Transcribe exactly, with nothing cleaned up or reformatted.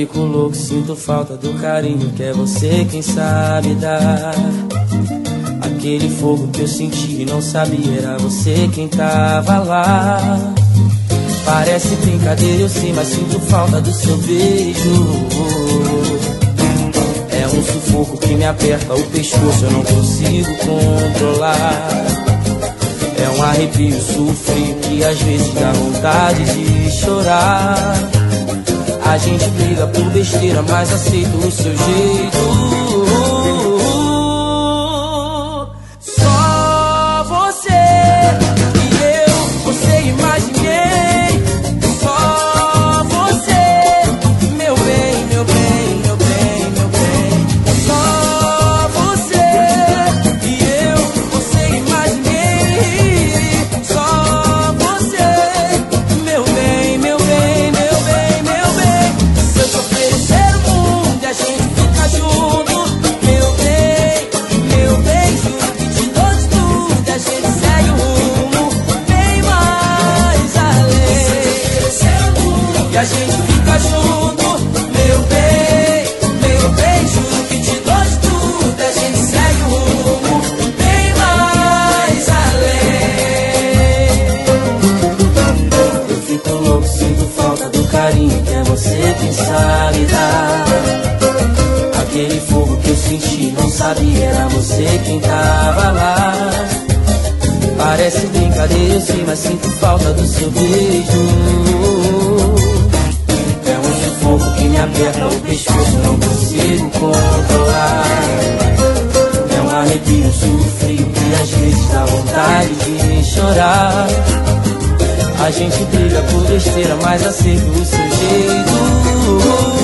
fico louco, sinto falta do carinho que é você quem sabe dar. Aquele fogo que eu senti e não sabia, era você quem tava lá. Parece brincadeira, eu sei, mas sinto falta do seu beijo. É um sufoco que me aperta o pescoço, eu não consigo controlar. É um arrepio, sofrido que às vezes dá vontade de chorar. A gente briga por besteira, mas aceito o seu jeito. Só você e eu, você e mais ninguém. Só você, meu bem, meu bem, meu bem, meu bem. Só você e eu, você e mais ninguém. Só você, meu bem, meu bem, meu bem, meu bem. Se eu te oferecer o mundo e a gente fica junto, meu bem, meu bem, juro que te dou de tudo. A gente segue o rumo bem mais além. Se eu te oferecer o mundo e a gente fica junto, meu bem, meu bem, juro que te dou de tudo. A gente segue o rumo bem mais além. Eu fico louco, sinto falta do carinho que é você quem sabe dar. Aquele fogo que eu senti, não sabia, era você quem tava lá. Parece brincadeira, eu sei, mas sinto falta do seu beijo. É um sufoco que me aperta o pescoço, não consigo controlar. É um arrepio, sofrido que às vezes dá vontade de chorar. A gente briga por besteira, mas aceito o seu jeito.